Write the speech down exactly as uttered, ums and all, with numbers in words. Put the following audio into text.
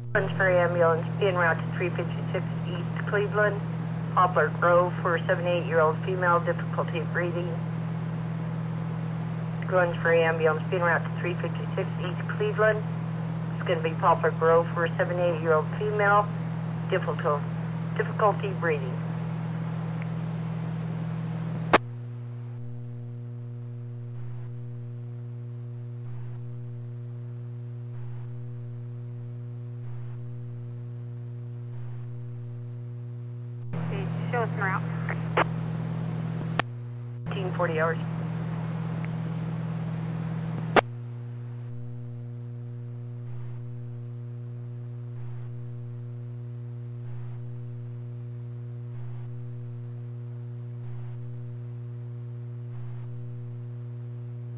For ambulance en route to three fifty-six East Cleveland, Poplar Grove for a seventy-eight-year-old female, difficulty breathing. Guns for ambulance en route to three fifty-six East Cleveland. It's going to be Poplar Grove for a seventy-eight-year-old female, difficult, difficulty breathing. Show us route. fifteen forty hours.